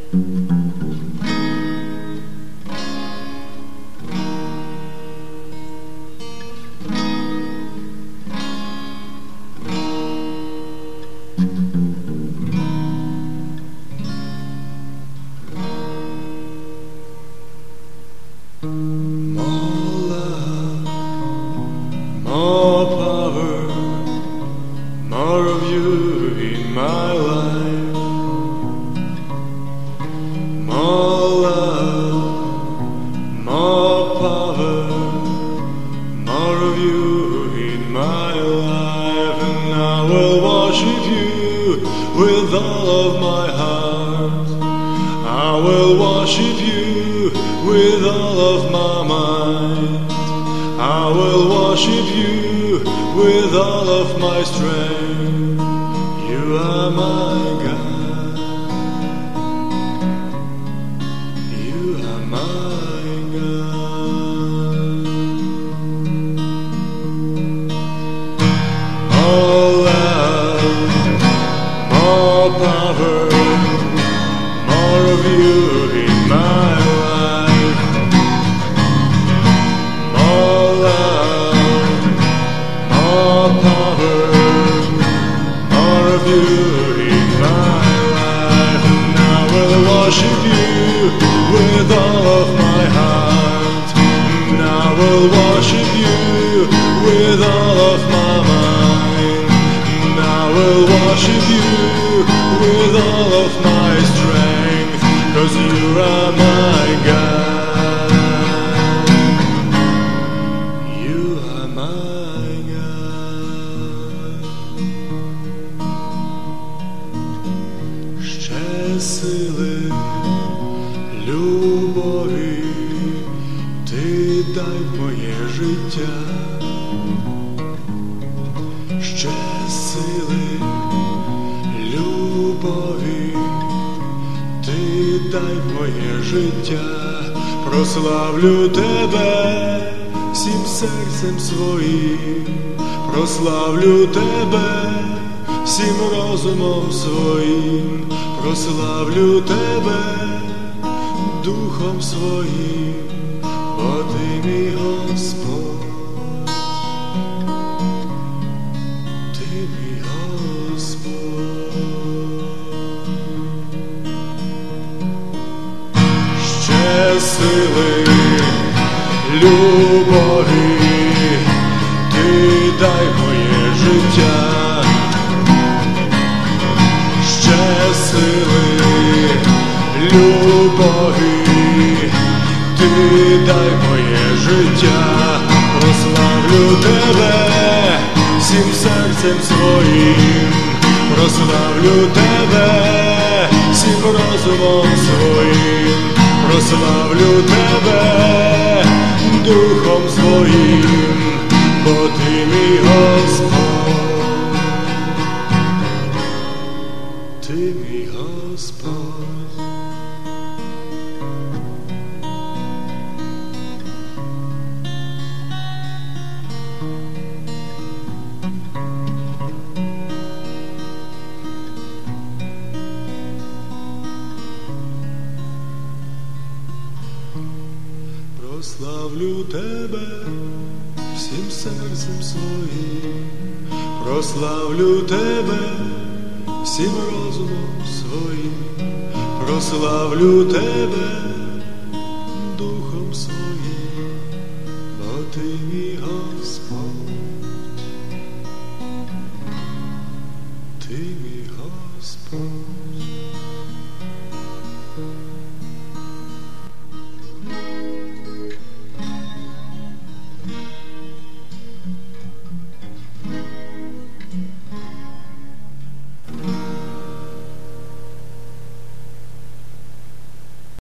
More power, more of you in my life. More love, more power, more of you in my life. And I will worship you with all of my heart. I will worship you with all of my mind. I will worship you with all of my strength. You are my God. You are my God. More love, more power, more of you in my life. More love, more power, more of you in my life. And I will worship you with all of my heart. And I will worship you with all of my mind. And I will worship you with all of my strength. 'Cause you are my God. You are my God. Ще сили, любові ти дай в моє життя. Ще сили, любові ти дай в моє життя. Прославлю тебе всім серцем своїм, прославлю тебе всім розумом своїм, прославлю тебе духом своїм, бо ти мій Господь, ти мій Господь. Ще сили, любові ти дай моє життя. Ще сили, любові ти дай моє життя. Прославлю тебе всім серцем своїм, прославлю тебе всім розумом своїм, прославлю тебе духом своїм, бо ти мій Господь, ти мій Господь. Прославлю тебе всім серцем своїм, прославлю тебе всім розумом своїм, прославлю тебе духом своїм, бо ти мій Господь.